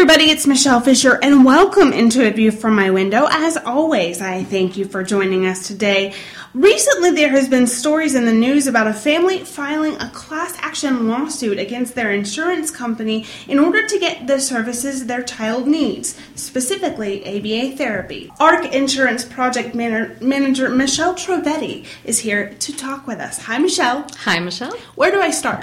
everybody, it's Michelle Fisher, and welcome into A View from My Window. As always, I thank you for joining us today. Recently, there has been stories in the news about a family filing a class action lawsuit against their insurance company in order to get the services their child needs, specifically ABA therapy. ARC Insurance Project Manager Michelle Trovetti is here to talk with us. Hi, Michelle. Hi, Michelle. Where do I start?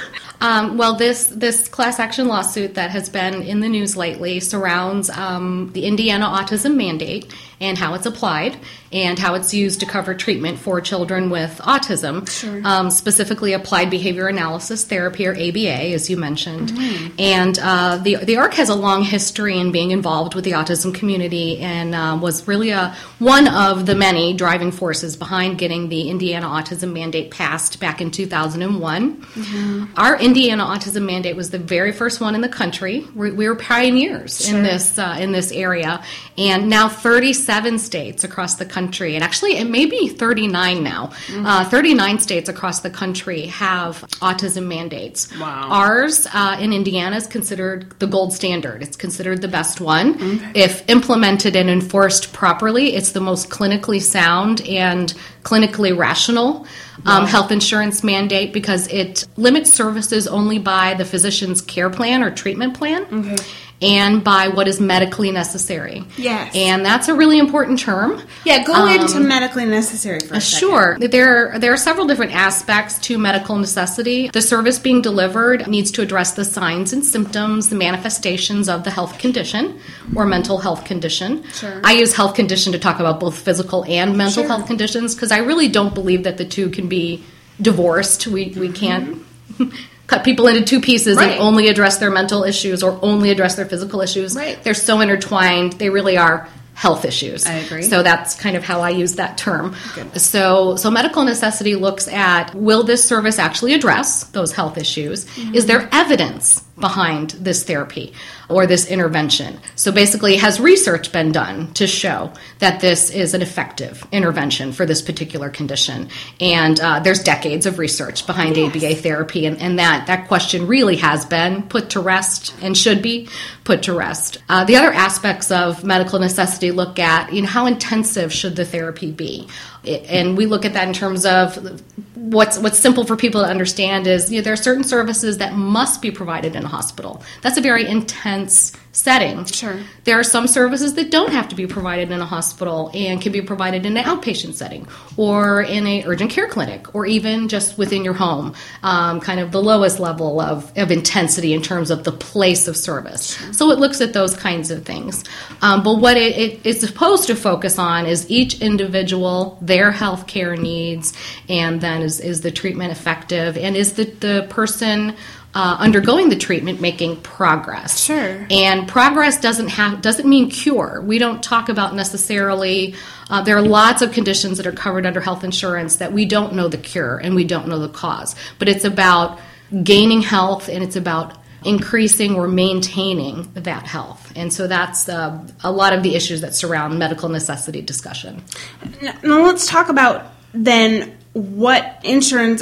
This class action lawsuit that has been in the news lately surrounds the Indiana Autism Mandate and how it's applied and how it's used to cover treatment for children with autism, specifically applied behavior analysis therapy, or ABA, as you mentioned. Mm-hmm. And the ARC has a long history in being involved with the autism community and was really one of the many driving forces behind getting the Indiana Autism Mandate passed back in 2001. Mm-hmm. Our Indiana Autism Mandate was the very first one in the country. We were pioneers in this area, and now 37 states across the country, and actually it may be 39 now. Mm-hmm. 39 states across the country have autism mandates. Wow. Ours in Indiana is considered the gold standard. It's considered the best one. Okay. If implemented and enforced properly, it's the most clinically sound and clinically rational health insurance mandate because it limits services only by the physician's care plan or treatment plan. Okay. And by what is medically necessary. Yes. And that's a really important term. Yeah, go into medically necessary for a second. Sure. There are several different aspects to medical necessity. The service being delivered needs to address the signs and symptoms, the manifestations of the health condition or mental health condition. Sure. I use health condition to talk about both physical and mental health conditions because I really don't believe that the two can be divorced. We can't cut people into two pieces and only address their mental issues or only address their physical issues. Right. They're so intertwined. They really are health issues. I agree. So that's kind of how I use that term. Good. So medical necessity looks at, will this service actually address those health issues? Mm-hmm. Is there evidence behind this therapy or this intervention? So basically, has research been done to show that this is an effective intervention for this particular condition? And there's decades of research behind ABA therapy, and that question really has been put to rest and should be put to rest. The other aspects of medical necessity look at, how intensive should the therapy be? And we look at that in terms of what's simple for people to understand is, there are certain services that must be provided in a hospital. That's a very intense setting. Sure. There are some services that don't have to be provided in a hospital and can be provided in an outpatient setting or in an urgent care clinic or even just within your home, kind of the lowest level of intensity in terms of the place of service. Sure. So it looks at those kinds of things. But what it is supposed to focus on is each individual, their health care needs, and then is the treatment effective, and is the person undergoing the treatment making progress. Sure. And progress doesn't mean cure. We don't talk about necessarily, there are lots of conditions that are covered under health insurance that we don't know the cure and we don't know the cause. But it's about gaining health and it's about increasing or maintaining that health. And so that's a lot of the issues that surround medical necessity discussion. Now let's talk about then what insurance,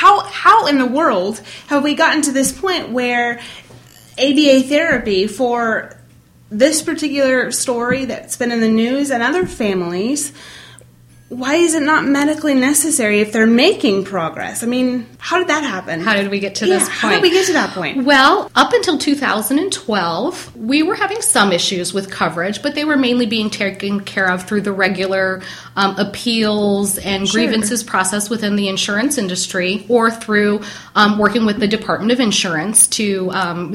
how in the world have we gotten to this point where ABA therapy for this particular story that's been in the news and other families, why is it not medically necessary if they're making progress? I mean, how did that happen? How did we get to this point? How did we get to that point? Well, up until 2012, we were having some issues with coverage, but they were mainly being taken care of through the regular appeals and grievances process within the insurance industry or through working with the Department of Insurance to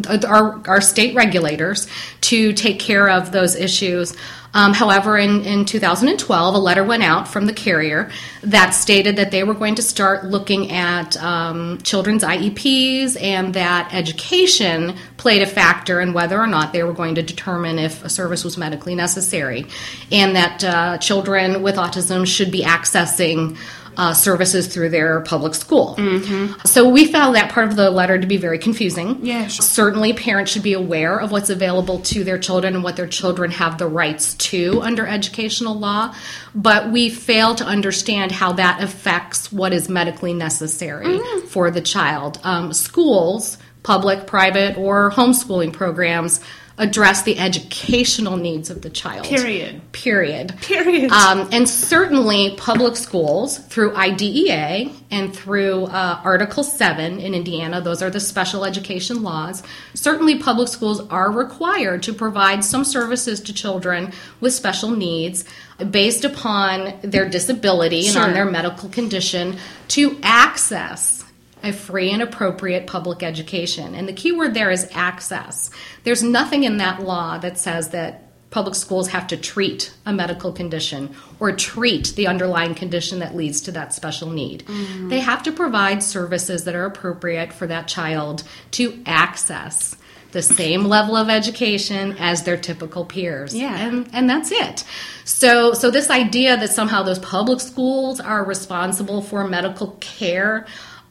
our state regulators to take care of those issues. However, in 2012, a letter went out from the carrier that stated that they were going to start looking at children's IEPs and that education played a factor in whether or not they were going to determine if a service was medically necessary, and that children with autism should be accessing services through their public school. Mm-hmm. So we found that part of the letter to be very confusing. Yeah, sure. Certainly parents should be aware of what's available to their children and what their children have the rights to under educational law, but we fail to understand how that affects what is medically necessary for the child. Schools, public, private, or homeschooling programs address the educational needs of the child. Period. And certainly public schools through IDEA and through Article 7 in Indiana, those are the special education laws, certainly public schools are required to provide some services to children with special needs based upon their disability and on their medical condition to access a free and appropriate public education. And the key word there is access. There's nothing in that law that says that public schools have to treat a medical condition or treat the underlying condition that leads to that special need. Mm-hmm. They have to provide services that are appropriate for that child to access the same level of education as their typical peers. Yeah. And that's it. So this idea that somehow those public schools are responsible for medical care,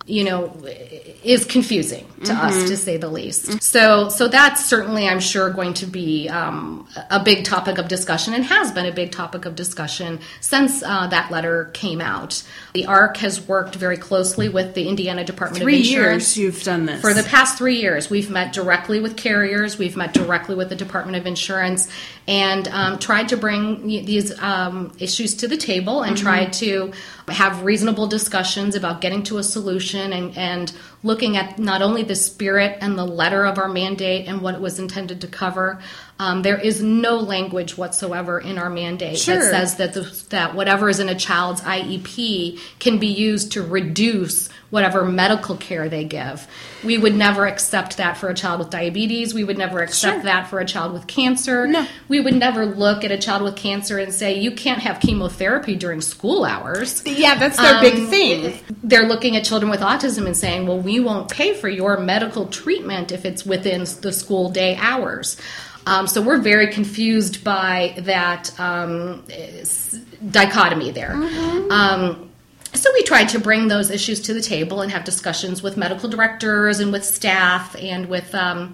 is confusing to us, to say the least. So that's certainly, I'm sure, going to be a big topic of discussion and has been a big topic of discussion since that letter came out. The ARC has worked very closely with the Indiana Department of Insurance. 3 years you've done this. For the past 3 years, we've met directly with carriers, we've met directly with the Department of Insurance, and tried to bring these issues to the table and tried to have reasonable discussions about getting to a solution and looking at not only the spirit and the letter of our mandate and what it was intended to cover. There is no language whatsoever in our mandate that says that whatever is in a child's IEP can be used to reduce whatever medical care they give. We would never accept that for a child with diabetes. We would never accept that for a child with cancer. No. We would never look at a child with cancer and say, you can't have chemotherapy during school hours. Yeah, that's their big thing. They're looking at children with autism and saying, well, we won't pay for your medical treatment if it's within the school day hours. So we're very confused by that dichotomy there. Mm-hmm. So we tried to bring those issues to the table and have discussions with medical directors and with staff and with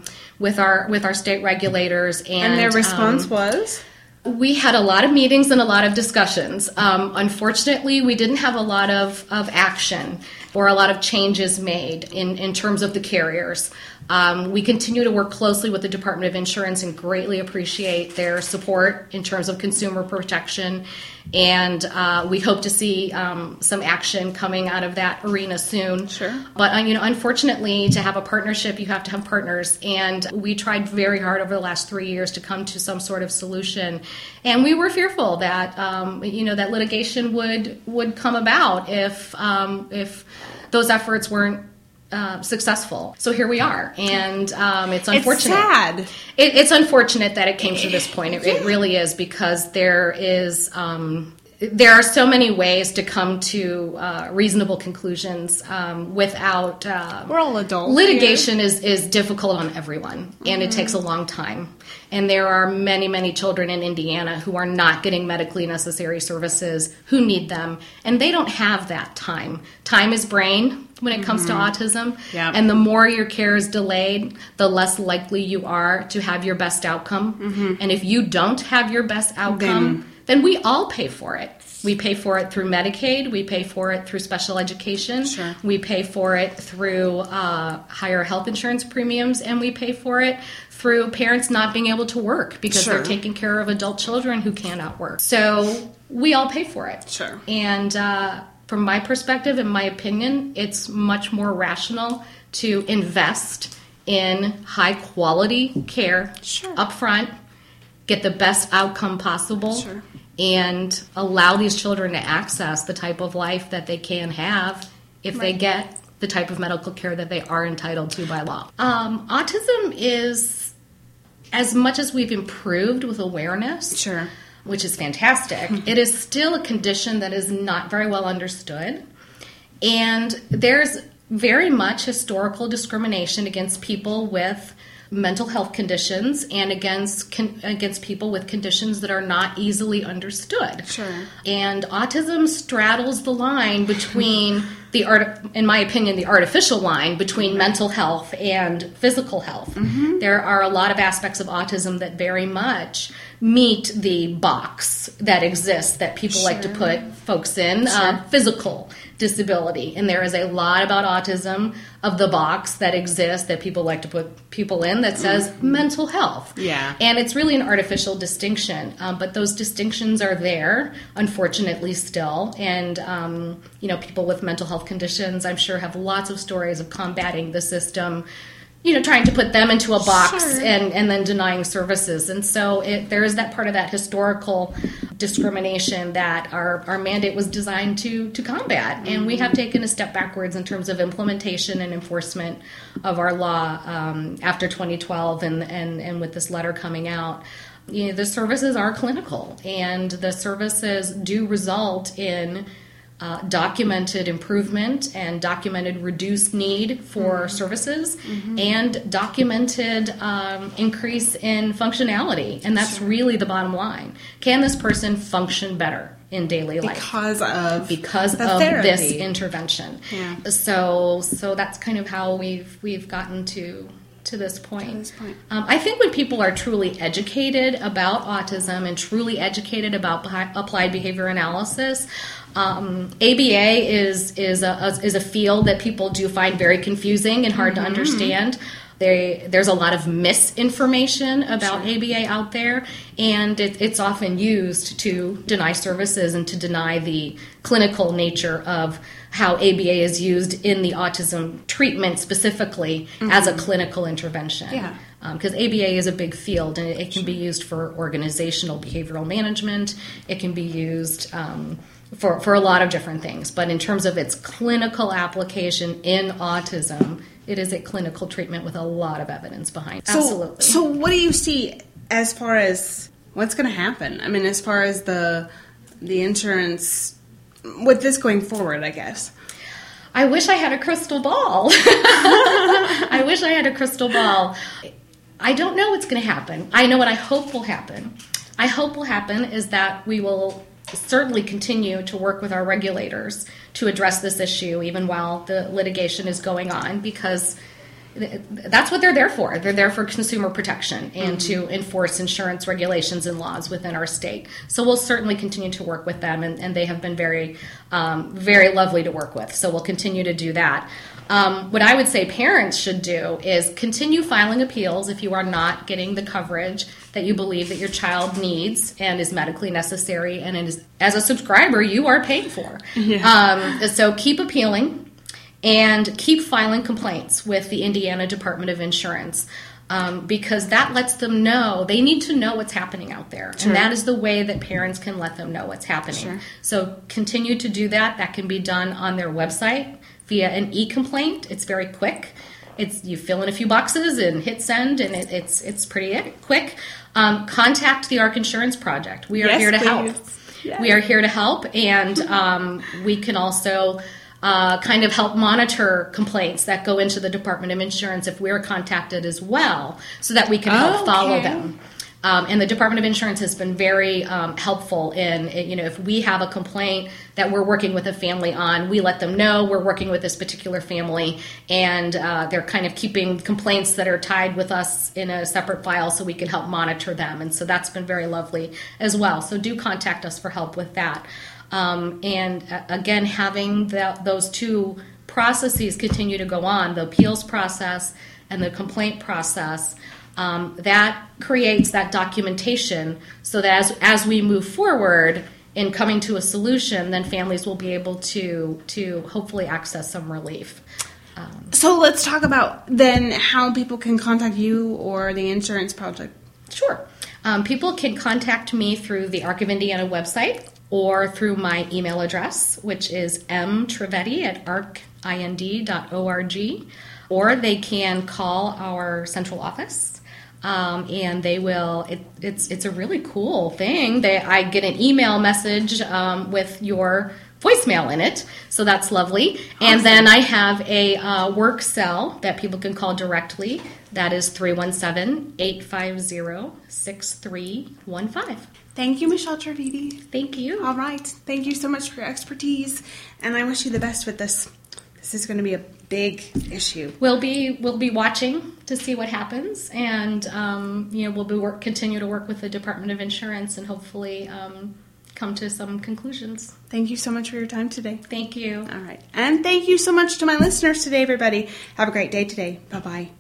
our state regulators. And their response was? We had a lot of meetings and a lot of discussions. Unfortunately, we didn't have a lot of action or a lot of changes made in terms of the carriers. We continue to work closely with the Department of Insurance and greatly appreciate their support in terms of consumer protection. And we hope to see some action coming out of that arena soon. Sure. But unfortunately, to have a partnership, you have to have partners. And we tried very hard over the last 3 years to come to some sort of solution. And we were fearful that that litigation would come about if those efforts weren't successful. So here we are, and it's unfortunate. It's sad. It's unfortunate that it came to this point. It really is, because there are so many ways to come to reasonable conclusions without. We're all adults. Litigation is difficult on everyone, and it takes a long time. And there are many, many children in Indiana who are not getting medically necessary services, who need them, and they don't have that time. Time is brain when it comes to autism, and the more your care is delayed, the less likely you are to have your best outcome. And if you don't have your best outcome, then we all pay for it. We pay for it through Medicaid. We pay for it through special education. Sure. We pay for it through higher health insurance premiums, and we pay for it through parents not being able to work because they're taking care of adult children who cannot work. So we all pay for it. Sure. And from my perspective, in my opinion, it's much more rational to invest in high quality care up front, get the best outcome possible, and allow these children to access the type of life that they can have if they get the type of medical care that they are entitled to by law. Autism is, as much as we've improved with awareness, which is fantastic, it is still a condition that is not very well understood. And there's very much historical discrimination against people with mental health conditions and against people with conditions that are not easily understood. And autism straddles the line between in my opinion, the artificial line between mental health and physical health. There are a lot of aspects of autism that very much meet the box that exists that people like to put folks in, physical disability. And there is a lot about autism of the box that exists that people like to put people in that says mental health. Yeah. And it's really an artificial distinction. But those distinctions are there, unfortunately, still. And, people with mental health conditions, I'm sure, have lots of stories of combating the system, trying to put them into a box and then denying services. And so there is that part of that historical discrimination that our mandate was designed to combat. And we have taken a step backwards in terms of implementation and enforcement of our law after 2012 and with this letter coming out. The services are clinical, and the services do result in documented improvement and documented reduced need for services and documented increase in functionality. And that's really the bottom line. Can this person function better in daily life? Because of this intervention. Yeah. So that's kind of how we've gotten to this point. I think when people are truly educated about autism and truly educated about applied behavior analysis, ABA is a field that people do find very confusing and hard to understand. There's a lot of misinformation about ABA out there, and it's often used to deny services and to deny the clinical nature of how ABA is used in the autism treatment specifically as a clinical intervention. Yeah. Because ABA is a big field, and it can be used for organizational behavioral management. It can be used for a lot of different things. But in terms of its clinical application in autism, it is a clinical treatment with a lot of evidence behind it. Absolutely. So what do you see as far as what's going to happen? I mean, as far as the insurance with this going forward, I guess. I wish I had a crystal ball. I wish I had a crystal ball. I don't know what's going to happen. I know what I hope will happen. I hope will happen is that we will certainly continue to work with our regulators to address this issue even while the litigation is going on, because that's what they're there for. They're there for consumer protection and to enforce insurance regulations and laws within our state. So we'll certainly continue to work with them, and they have been very, very lovely to work with. So we'll continue to do that. What I would say parents should do is continue filing appeals if you are not getting the coverage that you believe that your child needs and is medically necessary, and as a subscriber, you are paying for. Yeah. So keep appealing. And keep filing complaints with the Indiana Department of Insurance, because that lets them know. They need to know what's happening out there. Sure. And that is the way that parents can let them know what's happening. Sure. So continue to do that. That can be done on their website via an e-complaint. It's very quick. You fill in a few boxes and hit send, and it's pretty quick. Contact the ARC Insurance Project. We are here to help. Yes. We are here to help, and we can also kind of help monitor complaints that go into the Department of Insurance if we're contacted as well, so that we can help follow them. And the Department of Insurance has been very helpful in, if we have a complaint that we're working with a family on, we let them know we're working with this particular family, and they're kind of keeping complaints that are tied with us in a separate file so we can help monitor them. And so that's been very lovely as well. So do contact us for help with that. And again, having those two processes continue to go on, the appeals process and the complaint process, that creates that documentation so that as we move forward in coming to a solution, then families will be able to hopefully access some relief. So let's talk about then how people can contact you or the insurance project. Sure. People can contact me through the ARC of Indiana website, or through my email address, which is mtrevetti@arcind.org, or they can call our central office, and they will. It's a really cool thing. I get an email message with your voicemail in it, so that's lovely. Awesome. And then I have a work cell that people can call directly. That is 317-850-6315. Thank you, Michelle Trevedi. Thank you. All right. Thank you so much for your expertise, and I wish you the best with this. This is going to be a big issue. We'll be watching to see what happens, and we'll continue to work with the Department of Insurance, and hopefully come to some conclusions. Thank you so much for your time today. Thank you. All right. And thank you so much to my listeners today, everybody. Have a great day today. Bye-bye.